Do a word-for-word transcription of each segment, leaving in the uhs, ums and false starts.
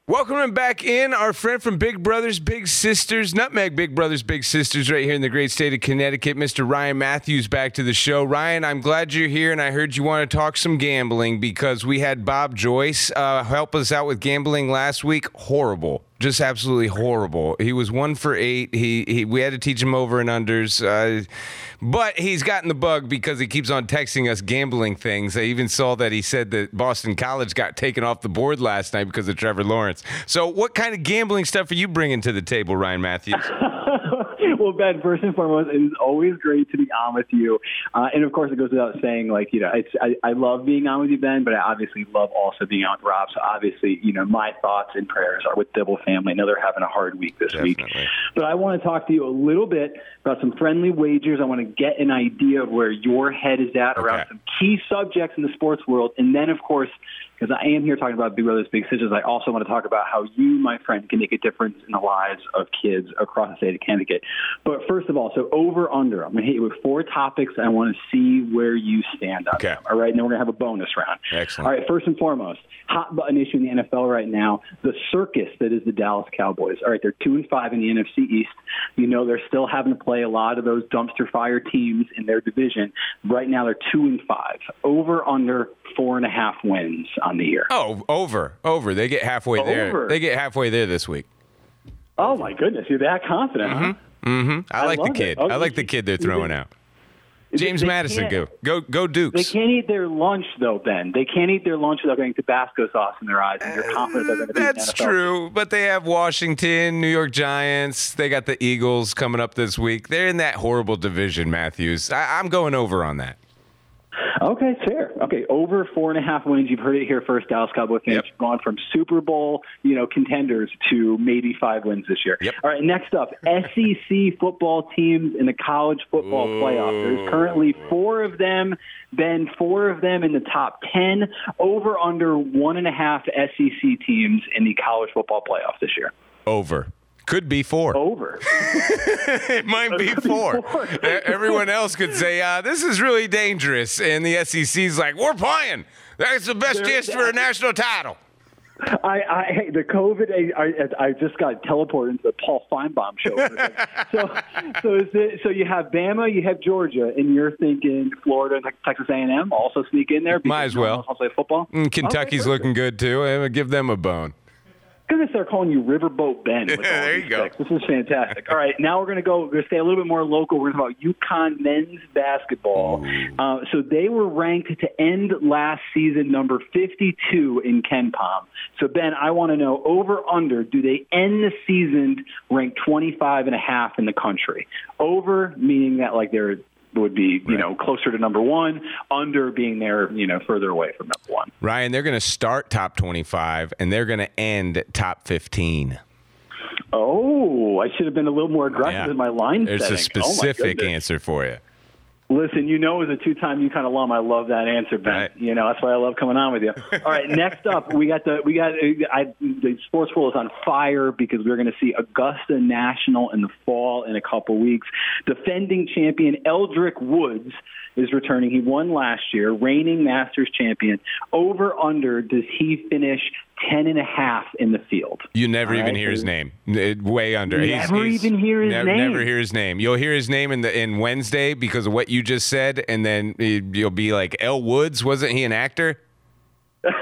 Welcome back in, our friend from Big Brothers Big Sisters, Nutmeg Big Brothers Big Sisters, right here in the great state of Connecticut. Mister Ryan Matthews back to the show. Ryan, I'm glad you're here, and I heard you want to talk some gambling because we had Bob Joyce uh, help us out with gambling last week. Horrible. Just absolutely horrible. He was one for eight. He, he we had to teach him over and unders. Uh, but he's gotten the bug because he keeps on texting us gambling things. I even saw that he said that Boston College got taken off the board last night because of Trevor Lawrence. So what kind of gambling stuff are you bringing to the table, Ryan Matthews? Well, Ben, first and foremost, it is always great to be on with you. Uh, and, of course, it goes without saying, like, you know, it's, I, I love being on with you, Ben, but I obviously love also being on with Rob. So, obviously, you know, my thoughts and prayers are with Dibble family. I know they're having a hard week this Definitely. week. But I want to talk to you a little bit about some friendly wagers. I want to get an idea of where your head is at Okay. around some key subjects in the sports world. And then, of course, because I am here talking about Big Brothers Big Sisters, I also want to talk about how you, my friend, can make a difference in the lives of kids across the state of Connecticut. But first of all, so over, under, I'm going to hit you with four topics. And I want to see where you stand on Okay. them. All right, and then we're going to have a bonus round. Excellent. All right, first and foremost, hot button issue in the N F L right now, the circus that is the Dallas Cowboys. All right, they're two and five in the N F C East. You know they're still having to play a lot of those dumpster fire teams in their division. Right now they're two and five. Over, under, four and a half wins on the year. Oh, over, over. They get halfway Over. there. They get halfway there this week. Oh, my goodness. You're that confident, Mm-hmm. huh? Mm-hmm. I, I like the love kid. it. Oh, I like the kid they're throwing they- out. James they Madison, go, can't- go, go, They Dukes. can't eat their lunch, though, Ben. They can't eat their lunch without getting Tabasco sauce in their eyes, and you're confident they're going to be in the That's N F L. true, but they have Washington, New York Giants. They got the Eagles coming up this week. They're in that horrible division, Matthews. I, I'm going over on that. Okay, fair. Okay, over four and a half wins. You've heard it here first, Dallas Cowboy fans. Yep. You've gone from Super Bowl, you know, contenders to maybe five wins this year. Yep. All right, next up, S E C football teams in the college football Ooh. playoff. There's currently four of them, Ben, four of them in the top ten. Over under one and a half S E C teams in the college football playoff this year. Over. Could be four. Over. It might be four. four. E- Everyone else could say, uh, this is really dangerous. And the S E C's like, we're playing. That's the best There- chance for a national title. I, I hey, the COVID. I, I, I just got teleported into the Paul Feinbaum show. so, so is it, so you have Bama, you have Georgia, and you're thinking Florida and Texas A and M also sneak in there. Might as well. I'll play football. Mm, Kentucky's Okay, looking good, too. I'm going to give them a bone. Going to start calling you Riverboat Ben. With all There you these go. picks. This is fantastic. All right, now we're going to go. We're going to stay a little bit more local. We're going to talk about UConn men's basketball. Uh, so they were ranked to end last season number fifty-two in Ken Palm. So Ben, I want to know over under. Do they end the season ranked twenty-five and a half in the country? Over meaning that like they're would be, you know, closer to number one, under being there, you know, further away from number one. Ryan, they're going to start top twenty-five, and they're going to end top fifteen. Oh, I should have been a little more aggressive Yeah. in my line There's setting. a Oh, my specific goodness. answer for you. Listen, you know, as a two-time UConn alum, I love that answer, Ben. Right. You know, that's why I love coming on with you. All right, next up, we got the we got I, the sports world is on fire because we're going to see Augusta National in the fall in a couple weeks. Defending champion Eldrick Woods is returning. He won last year, reigning Masters champion. Over under, does he finish ten and a half in the field? You never All even right, hear his so- name. It- Way under. Never even hear his never, name. Never hear his name. You'll hear his name in the in Wednesday because of what you just said, and then you'll be like, El Woods, wasn't he an actor? That's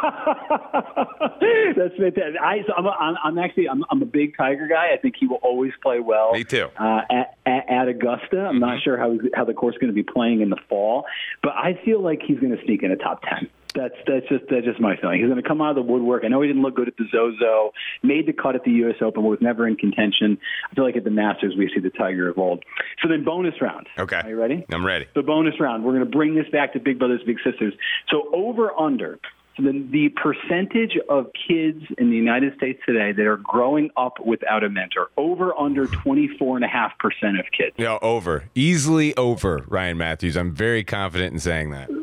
fantastic. I, so I'm, a, I'm, I'm actually I'm, I'm a big Tiger guy. I think he will always play well. Me too. Uh, at, at, at Augusta, I'm Mm-hmm. not sure how how the course is going to be playing in the fall, but I feel like he's going to sneak in a top ten. That's that's just that's just my feeling. He's going to come out of the woodwork. I know he didn't look good at the Zozo, made the cut at the U S Open, but was never in contention. I feel like at the Masters we see the Tiger of old. So then bonus round. Okay. Are you ready? I'm ready. The bonus round. We're going to bring this back to Big Brothers Big Sisters. So over under. So the, the percentage of kids in the United States today that are growing up without a mentor, over under twenty-four point five percent of kids. No, over. Easily over, Ryan Matthews. I'm very confident in saying that.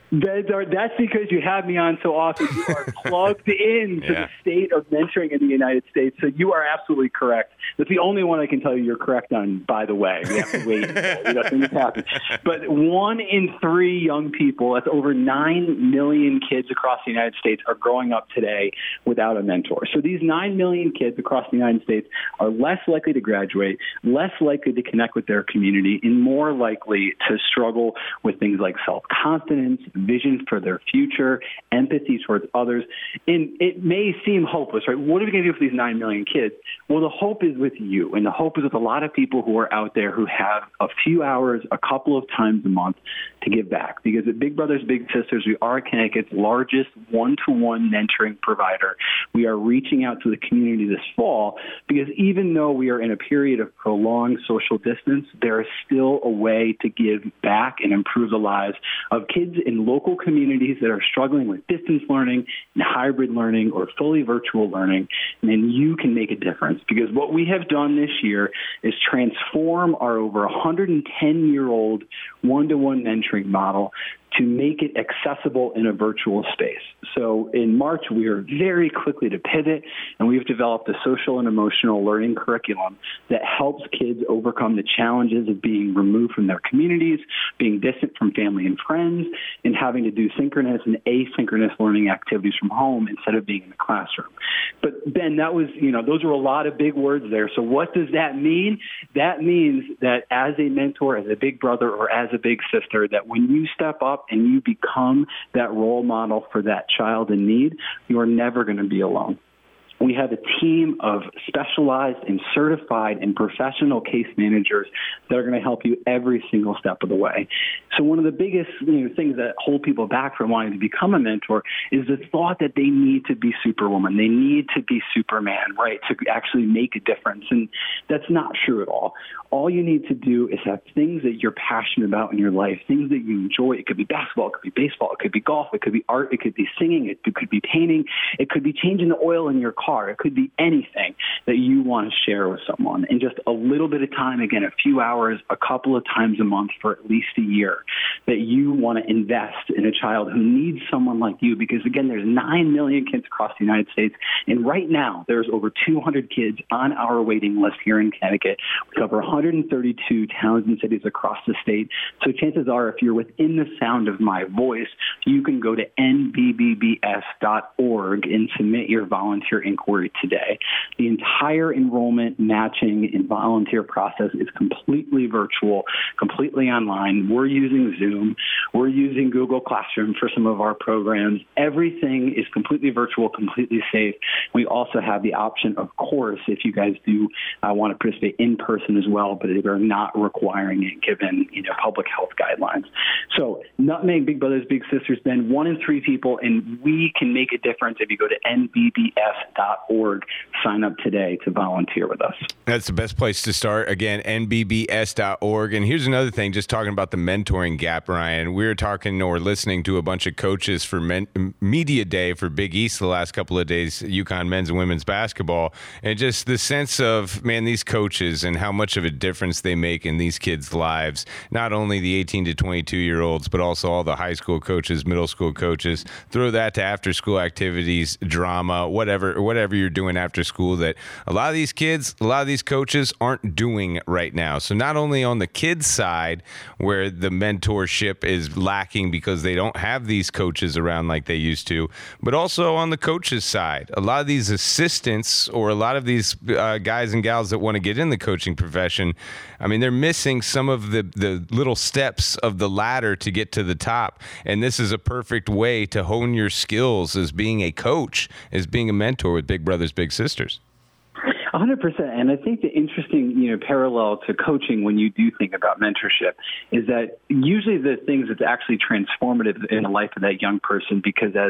That's because you have me on so often. You are plugged in to yeah. the state of mentoring in the United States, so you are absolutely correct. That's the only one I can tell you you're correct on, by the way. We have to wait until you know, things happen. But one in three young people, that's over nine million kids across the United States, are growing up today without a mentor. So these nine million kids across the United States are less likely to graduate, less likely to connect with their community, and more likely to struggle with things like self-confidence, vision for their future, empathy towards others. And it may seem hopeless, right? What are we going to do for these nine million kids? Well, the hope is with you, and the hope is with a lot of people who are out there who have a few hours, a couple of times a month to give back. Because at Big Brothers Big Sisters, we are Connecticut's largest one-to-one mentoring provider. We are reaching out to the community this fall because even though we are in a period of prolonged social distance, there is still a way to give back and improve the lives of kids in local communities that are struggling with distance learning and hybrid learning or fully virtual learning. And then you can make a difference, because what we have done this year is transform our over one hundred ten year old one-to-one mentoring model to make it accessible in a virtual space. So in March, we are very quickly to pivot, and we've developed a social and emotional learning curriculum that helps kids overcome the challenges of being removed from their communities, being distant from family and friends, and having to do synchronous and asynchronous learning activities from home instead of being in the classroom. But Ben, that was, you know, those are a lot of big words there. So what does that mean? That means that as a mentor, as a big brother, or as a big sister, that when you step up and you become that role model for that child in need, you are never going to be alone. We have a team of specialized and certified and professional case managers that are going to help you every single step of the way. So one of the biggest you know, things that hold people back from wanting to become a mentor is the thought that they need to be Superwoman. They need to be Superman, right, to actually make a difference. And that's not true at all. All you need to do is have things that you're passionate about in your life, things that you enjoy. It could be basketball, it could be baseball, it could be golf, it could be art, it could be singing, it could be painting, it could be changing the oil in your car. It could be anything that you want to share with someone. And just a little bit of time, again, a few hours, a couple of times a month for at least a year, that you want to invest in a child who needs someone like you. Because, again, there's nine million kids across the United States. And right now, there's over two hundred kids on our waiting list here in Connecticut. We cover one hundred thirty-two towns and cities across the state. So chances are, if you're within the sound of my voice, you can go to N B B B S dot org and submit your volunteer inquiry today. The entire enrollment, matching, and volunteer process is completely virtual, completely online. We're using Zoom. We're using Google Classroom for some of our programs. Everything is completely virtual, completely safe. We also have the option, of course, if you guys do uh, want to participate in person as well, but they're not requiring it given you know public health guidelines. So Nutmeg Big Brothers Big Sisters, then one in three people, and we can make a difference if you go to N B B S dot org. Sign up today to volunteer with us. That's the best place to start. Again, N B B S dot org. And here's another thing, just talking about the mentoring gap, Ryan. We were talking or listening to a bunch of coaches for men, Media Day for Big East the last couple of days, UConn men's and women's basketball. And just the sense of, man, these coaches and how much of a difference they make in these kids' lives. Not only the eighteen to twenty-two-year-olds, but also all the high school coaches, middle school coaches. Throw that to after-school activities, drama, whatever, whatever you're doing after school, that a lot of these kids, a lot of these coaches aren't doing right now. So not only on the kids' side, where the mentorship is lacking because they don't have these coaches around like they used to, but also on the coaches' side. A lot of these assistants or a lot of these uh, guys and gals that want to get in the coaching profession, I mean, they're missing some of the, the little steps of the ladder to get to the top. And this is a perfect way to hone your skills as being a coach, as being a mentor with Big Brothers Big Sisters. one hundred percent. And I think the interesting, you know, parallel to coaching when you do think about mentorship is that usually the things that's actually transformative in the life of that young person, because as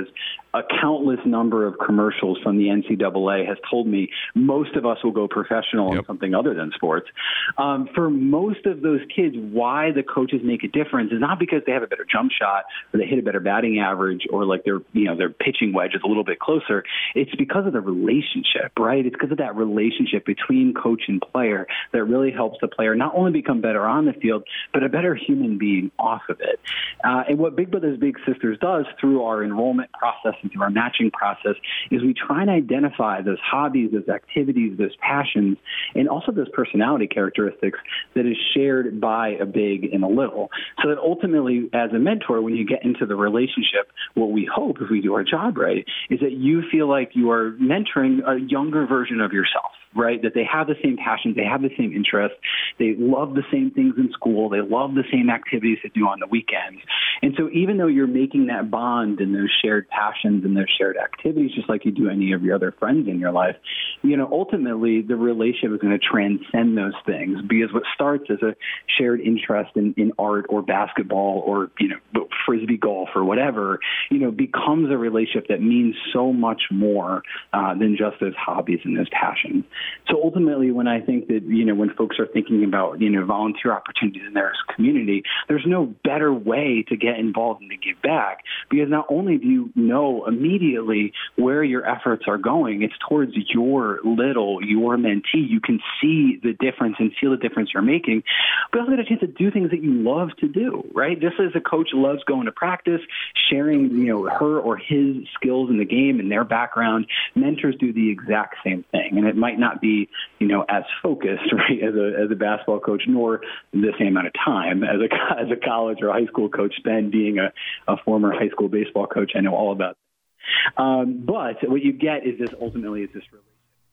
a countless number of commercials from the N C double A has told me most of us will go professional yep. in something other than sports. Um, for most of those kids, why the coaches make a difference is not because they have a better jump shot or they hit a better batting average or like their, you know, their pitching wedge is a little bit closer. It's because of the relationship, right? It's because of that relationship between coach and player that really helps the player not only become better on the field, but a better human being off of it. Uh, and what Big Brothers Big Sisters does through our enrollment process and through our matching process is we try and identify those hobbies, those activities, those passions, and also those personality characteristics that is shared by a big and a little. So that ultimately, as a mentor, when you get into the relationship, what we hope, if we do our job right, is that you feel like you are mentoring a younger version of yourself, right? That they have the same passions, they have the same interests, they love the same things in school, they love the same activities they do on the weekends. And so even though you're making that bond and those shared passions and those shared activities, just like you do any of your other friends in your life, you know, ultimately the relationship is going to transcend those things, because what starts as a shared interest in, in art or basketball or, you know, frisbee golf or whatever, you know, becomes a relationship that means so much more uh, than just those hobbies and those passions. So ultimately, when I think that, you know, when folks are thinking about, you know, volunteer opportunities in their community, there's no better way to get involved and to give back, because not only do you know immediately where your efforts are going, it's towards your little, your mentee. You can see the difference and feel the difference you're making, but also get a chance to do things that you love to do, right? Just as a coach loves going to practice, sharing, you know, her or his skills in the game and their background, mentors do the exact same thing. And it might not be, you know, as focused, right, as a as a basketball coach, nor the same amount of time as a as a college or high school coach spend being a, a former high school baseball coach. I know all about that. Um, but what you get is this ultimately is this relationship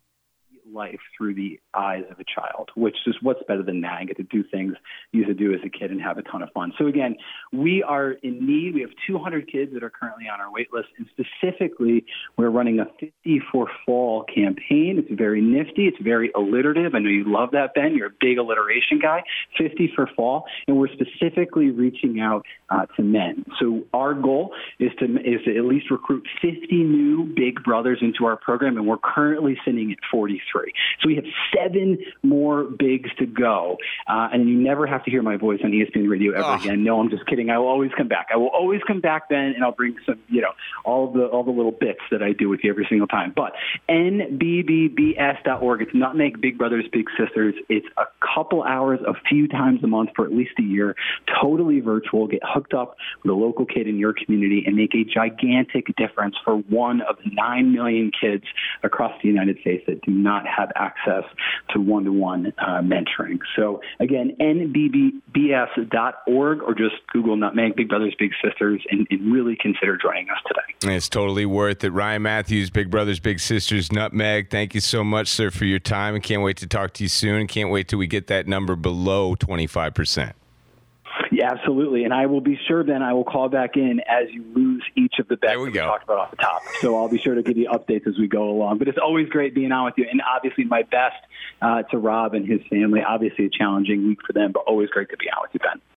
life through the eyes of a child, which is what's better than that. You get to do things you used to do as a kid and have a ton of fun. So again, we are in need. We have two hundred kids that are currently on our wait list, and specifically, we're running a fifty for Fall campaign. It's very nifty. It's very alliterative. I know you love that, Ben. You're a big alliteration guy. fifty for Fall, and we're specifically reaching out uh, to men. So our goal is to is to at least recruit fifty new big brothers into our program, and we're currently sitting at forty-three. So we have seven more bigs to go. Uh, and you never have to hear my voice on E S P N Radio ever oh. again. No, I'm just kidding. I will always come back. I will always come back, Ben, and I'll bring some, you know, all the all the little bits that I do with you every single time. But N B B B S dot org. It's Nutmeg Big Brothers Big Sisters. It's a couple hours a few times a month for at least a year, totally virtual. Get hooked up with a local kid in your community and make a gigantic difference for one of the nine million kids across the United States that do not have access to one-to-one uh, mentoring. So again, N B B B S dot org, or just Google Nutmeg Big Brothers Big Sisters and, and really consider joining us today. It's totally worth it. Ryan Matthews, Big Brothers Big Sisters, Nutmeg, thank you so much, sir, for your time. I can't wait to talk to you soon. Can't wait till we get that number below twenty-five percent. Yeah, absolutely. And I will be sure, Ben, I will call back in as you lose each of the bets that we go. talked about off the top. So I'll be sure to give you updates as we go along. But it's always great being on with you. And obviously my best uh, to Rob and his family. Obviously a challenging week for them, but always great to be on with you, Ben.